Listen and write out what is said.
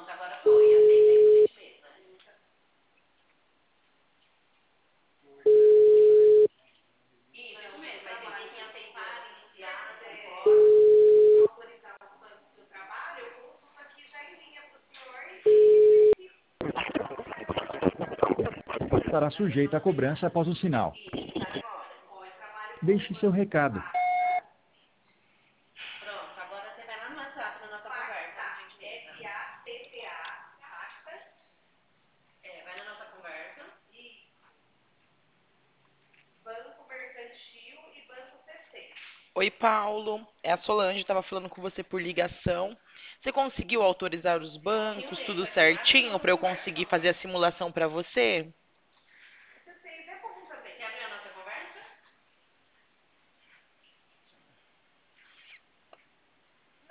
Estará sujeita a cobrança após o sinal. Deixe seu recado. Oi, Paulo. É a Solange, estava falando com você por ligação. Você conseguiu autorizar os bancos, tudo certinho, para eu conseguir fazer a simulação para você?